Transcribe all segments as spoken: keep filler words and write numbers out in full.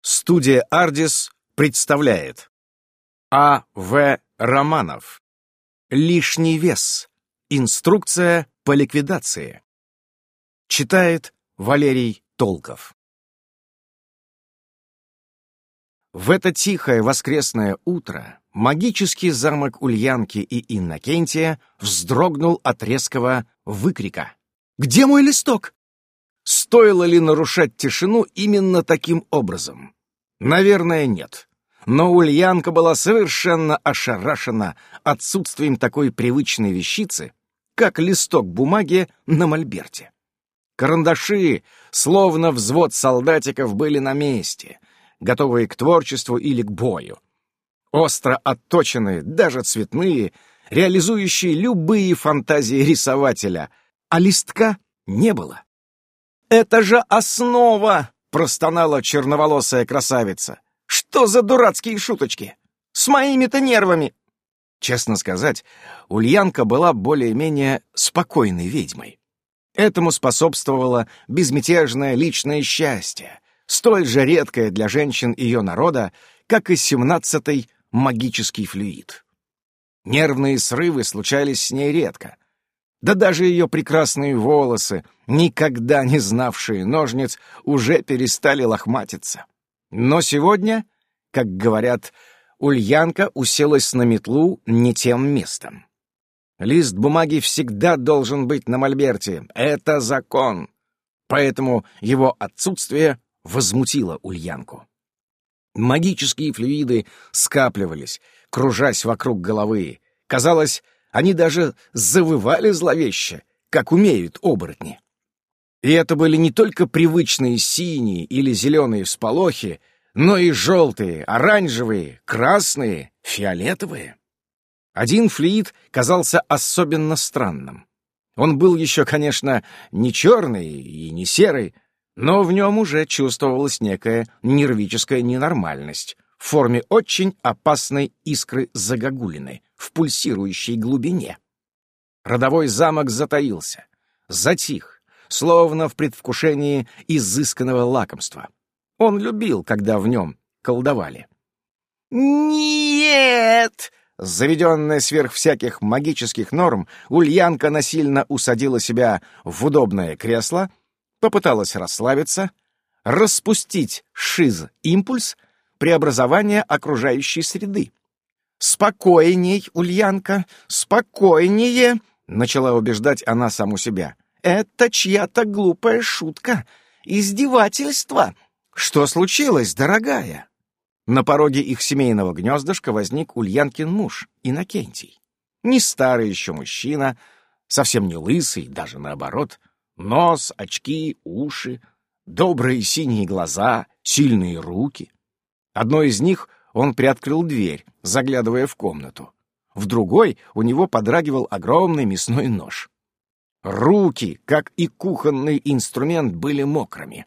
Студия «Ардис» представляет А. В. Романов. «Лишний вес. Инструкция по ликвидации». Читает Валерий Толков. В это тихое воскресное утро магический замок Ульянки и Иннокентия вздрогнул от резкого выкрика. «Где мой листок?» Стоило ли нарушать тишину именно таким образом? Наверное, нет. Но Ульянка была совершенно ошарашена отсутствием такой привычной вещицы, как листок бумаги на мольберте. Карандаши, словно взвод солдатиков, были на месте, готовые к творчеству или к бою. Остро отточенные, даже цветные, реализующие любые фантазии рисователя, а листка не было. «Это же основа!» — простонала черноволосая красавица. «Что за дурацкие шуточки? С моими-то нервами!» Честно сказать, Ульянка была более-менее спокойной ведьмой. Этому способствовало безмятежное личное счастье, столь же редкое для женщин ее народа, как и семнадцатый магический флюид. Нервные срывы случались с ней редко. Да даже ее прекрасные волосы, никогда не знавшие ножниц, уже перестали лохматиться. Но сегодня, как говорят, Ульянка уселась на метлу не тем местом. Лист бумаги всегда должен быть на мольберте. Это закон. Поэтому его отсутствие возмутило Ульянку. Магические флюиды скапливались, кружась вокруг головы. Казалось, они даже завывали зловеще, как умеют оборотни. И это были не только привычные синие или зеленые всполохи, но и желтые, оранжевые, красные, фиолетовые. Один флюид казался особенно странным. Он был еще, конечно, не черный и не серый, но в нем уже чувствовалась некая нервическая ненормальность в форме очень опасной искры загогулины в пульсирующей глубине. Родовой замок затаился, затих, словно в предвкушении изысканного лакомства. Он любил, когда в нем колдовали. «Нет!» Заведенная сверх всяких магических норм, Ульянка насильно усадила себя в удобное кресло, попыталась расслабиться, распустить шиз-импульс преобразования окружающей среды. «Спокойней, Ульянка, спокойнее!» — начала убеждать она саму себя. «Это чья-то глупая шутка, издевательство. Что случилось, дорогая?» На пороге их семейного гнездышка возник Ульянкин муж, Иннокентий. Не старый еще мужчина, совсем не лысый, даже наоборот. Нос, очки, уши, добрые синие глаза, сильные руки. Одной из них он приоткрыл дверь, заглядывая в комнату. В другой у него подрагивал огромный мясной нож. Руки, как и кухонный инструмент, были мокрыми.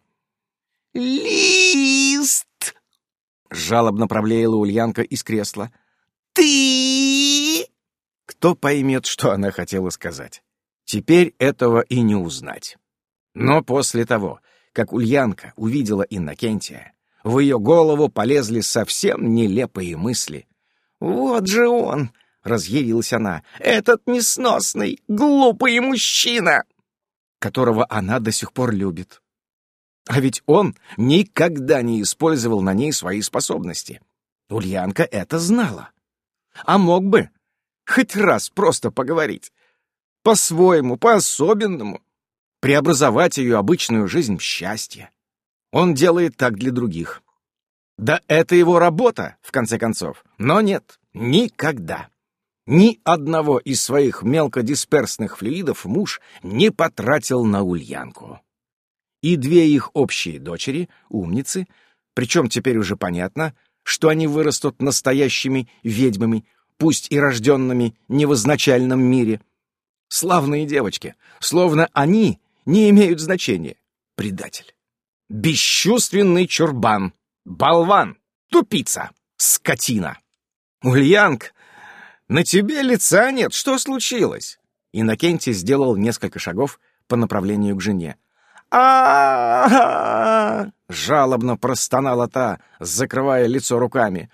«Лист!» — жалобно проблеяла Ульянка из кресла. «Ты!» Кто поймет, что она хотела сказать? Теперь этого и не узнать. Но после того, как Ульянка увидела Иннокентия, в ее голову полезли совсем нелепые мысли. «Вот же он!» — разъярилась она. «Этот несносный, глупый мужчина!» которого она до сих пор любит. А ведь он никогда не использовал на ней свои способности. Ульянка это знала. А мог бы хоть раз просто поговорить. По-своему, по-особенному. Преобразовать ее обычную жизнь в счастье. Он делает так для других. Да это его работа, в конце концов. Но нет, никогда. Ни одного из своих мелкодисперсных флюидов муж не потратил на Ульянку. И две их общие дочери, умницы, причем теперь уже понятно, что они вырастут настоящими ведьмами, пусть и рожденными не в изначальном мире. Славные девочки, словно они не имеют значения. Предатель. Бесчувственный чурбан. Болван. Тупица. Скотина. Ульянка, на тебе лица нет. Что случилось? Иннокентий сделал несколько шагов по направлению к жене. а жалобно простонала та, закрывая лицо руками.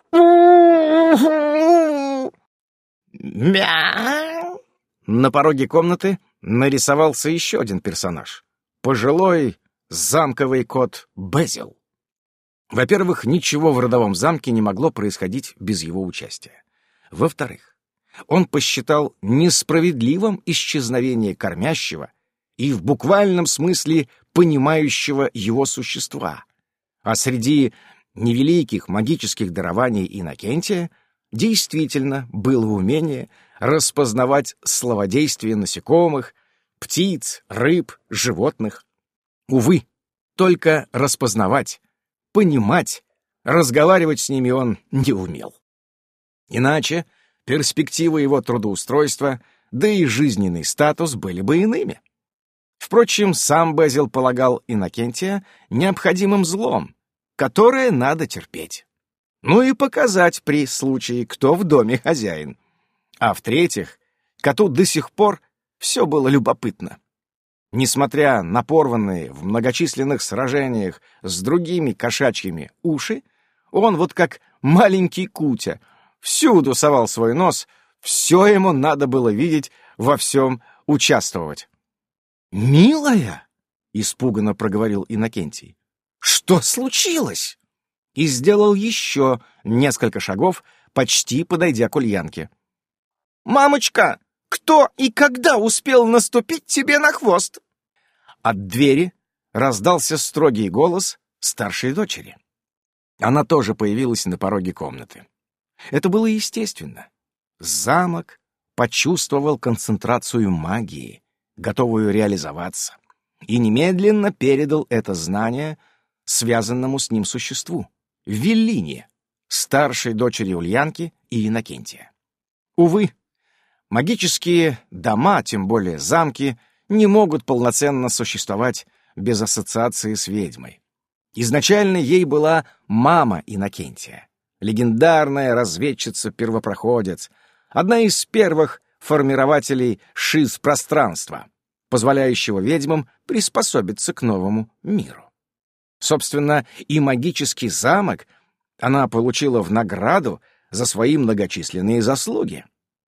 «Мяу!» На пороге комнаты нарисовался еще один персонаж — пожилой замковый кот Безил. Во-первых, ничего в родовом замке не могло происходить без его участия. Во-вторых, он посчитал несправедливым исчезновение кормящего и в буквальном смысле понимающего его существа. А среди невеликих магических дарований Иннокентия действительно было умение распознавать словодействие насекомых, птиц, рыб, животных. Увы, только распознавать, понимать, разговаривать с ними он не умел. Иначе перспективы его трудоустройства, да и жизненный статус были бы иными. Впрочем, сам Безил полагал Иннокентия необходимым злом, которое надо терпеть. Ну и показать при случае, кто в доме хозяин. А в-третьих, коту до сих пор все было любопытно. Несмотря на порванные в многочисленных сражениях с другими кошачьими уши, он вот как маленький Кутя всюду совал свой нос, все ему надо было видеть, во всем участвовать. «Милая!» — испуганно проговорил Иннокентий. «Что случилось?» И сделал еще несколько шагов, почти подойдя к Ульянке. «Мамочка, кто и когда успел наступить тебе на хвост?» От двери раздался строгий голос старшей дочери. Она тоже появилась на пороге комнаты. Это было естественно. Замок почувствовал концентрацию магии, готовую реализоваться, и немедленно передал это знание связанному с ним существу — Велине, старшей дочери Ульянки и Иннокентия. Увы, магические дома, тем более замки, не могут полноценно существовать без ассоциации с ведьмой. Изначально ей была мама Иннокентия, легендарная разведчица-первопроходец, одна из первых формирователей шиз-пространства, позволяющего ведьмам приспособиться к новому миру. Собственно, и магический замок она получила в награду за свои многочисленные заслуги.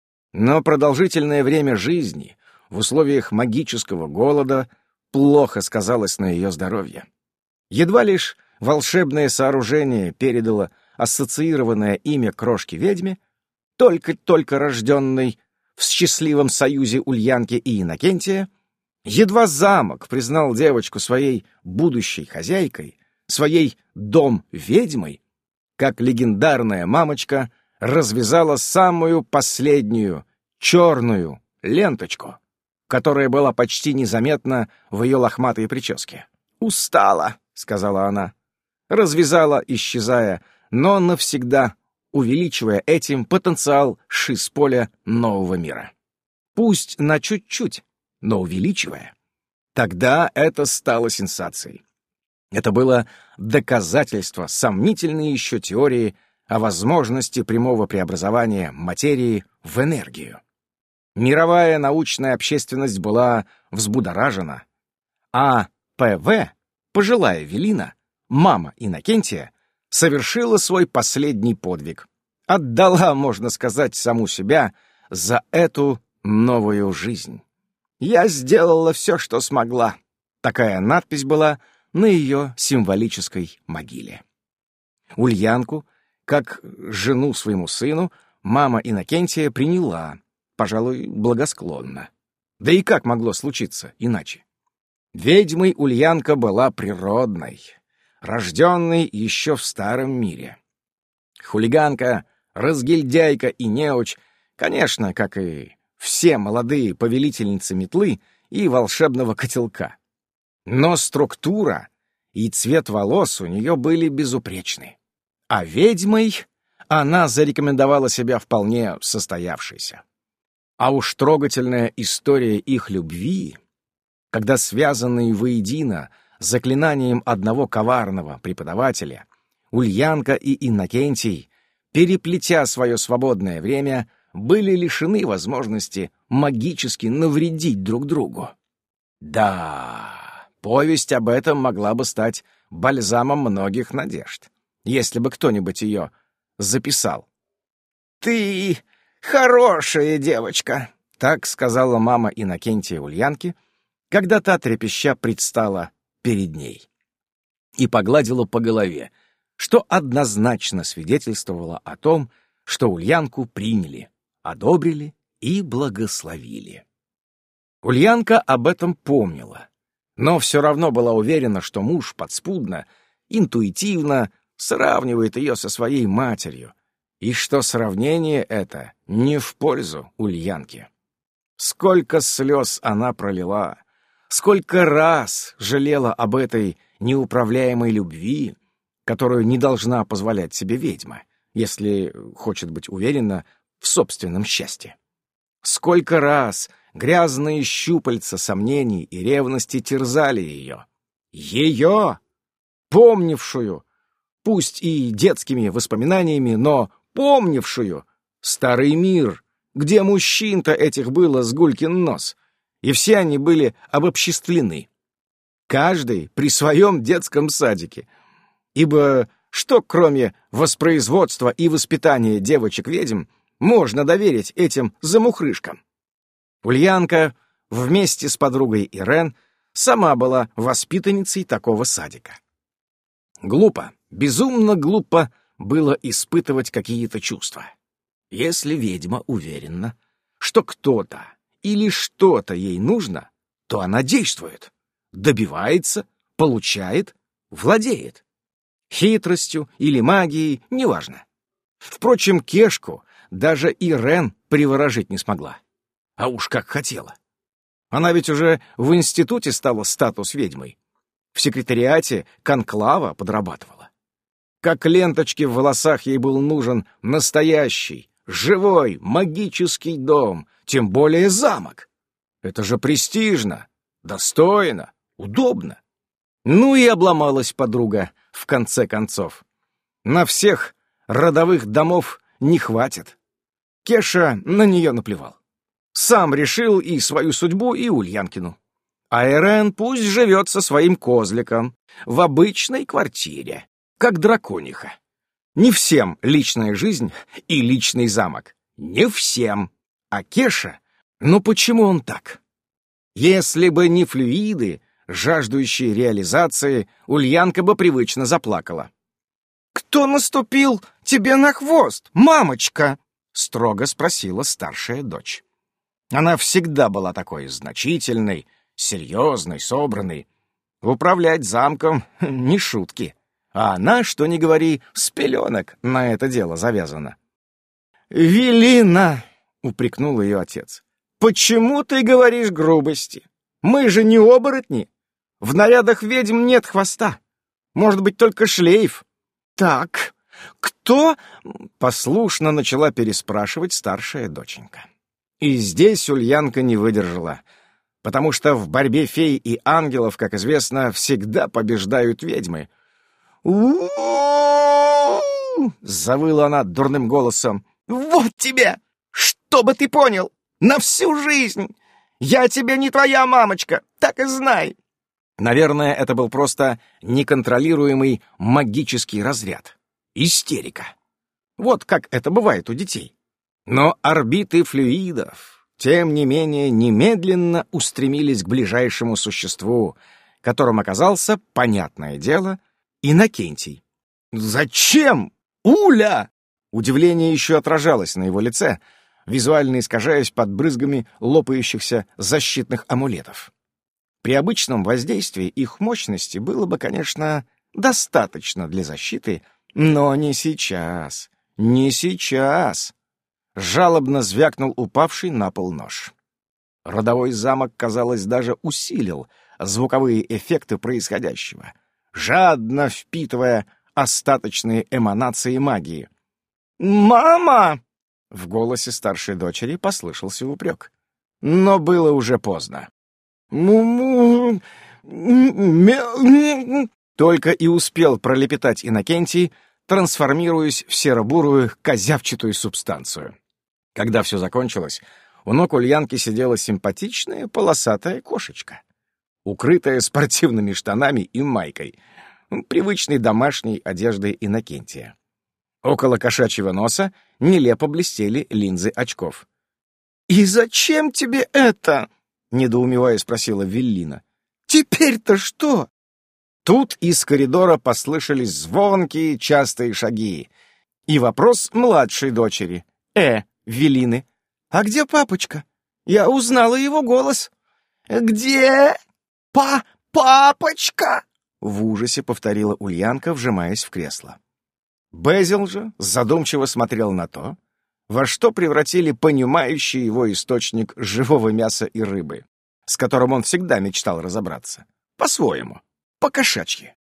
Но продолжительное время жизни в условиях магического голода плохо сказалось на ее здоровье. Едва лишь волшебное сооружение передало ассоциированное имя крошки-ведьме, только-только рожденной в счастливом союзе Ульянки и Иннокентия, едва замок признал девочку своей будущей хозяйкой, своей дом-ведьмой, как легендарная мамочка развязала самую последнюю черную ленточку, которая была почти незаметна в ее лохматой прическе. «Устала», — сказала она. Развязала, исчезая, но навсегда увеличивая этим потенциал шиз-поля нового мира. Пусть на чуть-чуть, но увеличивая. Тогда это стало сенсацией. Это было доказательство сомнительной еще теории о возможности прямого преобразования материи в энергию. Мировая научная общественность была взбудоражена, а ПВ, пожилая Велина, мама Иннокентия, совершила свой последний подвиг. Отдала, можно сказать, саму себя за эту новую жизнь. «Я сделала все, что смогла». Такая надпись была на ее символической могиле. Ульянку, как жену своему сыну, мама Иннокентия приняла, пожалуй, благосклонно. Да и как могло случиться иначе? Ведьмой Ульянка была природной, рожденной еще в старом мире. Хулиганка, разгильдяйка и неуч, конечно, как и все молодые повелительницы метлы и волшебного котелка. Но структура и цвет волос у нее были безупречны. А ведьмой она зарекомендовала себя вполне состоявшейся. А уж трогательная история их любви, когда связанные воедино заклинанием одного коварного преподавателя, Ульянка и Иннокентий, переплетя свое свободное время, были лишены возможности магически навредить друг другу. Да, Повесть об этом могла бы стать бальзамом многих надежд, если бы кто-нибудь ее записал. «Ты хорошая девочка», — так сказала мама Иннокентия Ульянке, когда та трепеща предстала перед ней и погладила по голове, что однозначно свидетельствовало о том, что Ульянку приняли, одобрили и благословили. Ульянка об этом помнила, но все равно была уверена, что муж подспудно, интуитивно сравнивает ее со своей матерью, и что сравнение это не в пользу Ульянки. Сколько слез она пролила, сколько раз жалела об этой неуправляемой любви, которую не должна позволять себе ведьма, если хочет быть уверена в собственном счастье. Сколько раз грязные щупальца сомнений и ревности терзали ее. Ее, помнившую, пусть и детскими воспоминаниями, но помнившую старый мир, где мужчин-то этих было с гулькин нос, и все они были обобществлены. Каждый при своем детском садике, ибо что, кроме воспроизводства и воспитания девочек-ведьм, можно доверить этим замухрышкам? Ульянка вместе с подругой Ирен сама была воспитанницей такого садика. Глупо, безумно глупо было испытывать какие-то чувства. Если ведьма уверена, что кто-то или что-то ей нужно, то она действует, добивается, получает, владеет. Хитростью или магией, неважно. Впрочем, Кешку даже Ирен приворожить не смогла. А уж как хотела. Она ведь уже в институте стала статус ведьмой. В секретариате конклава подрабатывала. Как ленточки в волосах ей был нужен настоящий, живой, магический дом, тем более замок. Это же престижно, достойно, удобно. Ну и обломалась подруга, в конце концов. На всех родовых домов не хватит. Кеша на нее наплевал. Сам решил и свою судьбу, и Ульянкину. А Ирен пусть живет со своим козликом в обычной квартире, как дракониха. Не всем личная жизнь и личный замок. Не всем. А Кеша, ну почему он так? Если бы не флюиды, жаждущие реализации, Ульянка бы привычно заплакала. «Кто наступил тебе на хвост, мамочка?» — строго спросила старшая дочь. Она всегда была такой значительной, серьезной, собранной. Управлять замком — не шутки. А она, что ни говори, с пеленок на это дело завязана. «Велина!» — упрекнул ее отец. «Почему ты говоришь грубости? Мы же не оборотни. В нарядах ведьм нет хвоста. Может быть, только шлейф. Так, кто?» — послушно начала переспрашивать старшая доченька. И здесь Ульянка не выдержала, потому что в борьбе фей и ангелов, как известно, всегда побеждают ведьмы. «У-у-у-у!» — завыла она дурным голосом. «Вот тебе! Чтобы ты понял! На всю жизнь! Я тебе не твоя мамочка, так и знай!» Наверное, это был просто неконтролируемый магический разряд. Истерика. Вот как это бывает у детей. Но орбиты флюидов, тем не менее, немедленно устремились к ближайшему существу, которым оказался, понятное дело, Иннокентий. «Зачем? Уля!» Удивление еще отражалось на его лице, визуально искажаясь под брызгами лопающихся защитных амулетов. При обычном воздействии их мощности было бы, конечно, достаточно для защиты, но не сейчас, не сейчас. Жалобно звякнул упавший на пол нож. Родовой замок, казалось, даже усилил звуковые эффекты происходящего, жадно впитывая остаточные эманации магии. «Мама!» — в голосе старшей дочери послышался упрек. Но было уже поздно. «Му-му... Только и успел пролепетать Иннокентий, трансформируясь в серо-бурую козявчатую субстанцию. Когда все закончилось, у ног Ульянки сидела симпатичная полосатая кошечка. укрытая спортивными штанами и майкой, привычной домашней одеждой Иннокентия. Около кошачьего носа нелепо блестели линзы очков. «И зачем тебе это?» — недоумевая спросила Веллина. «Теперь-то что?» Тут из коридора послышались звонкие частые шаги и вопрос младшей дочери, Э, Велины. «А где папочка? Я узнала его голос». «Где па папочка?» — в ужасе повторила Ульянка, вжимаясь в кресло. Безил же задумчиво смотрел на то, во что превратили понимающий его источник живого мяса и рыбы, с которым он всегда мечтал разобраться. По-своему, по-кошачьи.